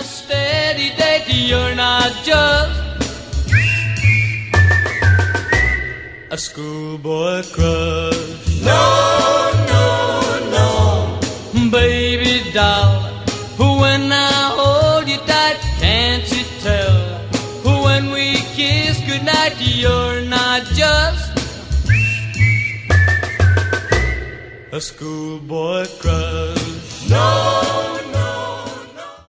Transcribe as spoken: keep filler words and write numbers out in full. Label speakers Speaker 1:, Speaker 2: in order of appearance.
Speaker 1: steady date. You're not just a schoolboy crush.
Speaker 2: No, no, no.
Speaker 1: Baby doll, when I hold you tight, can't you tell? When we kiss goodnight, you're not just a schoolboy crush.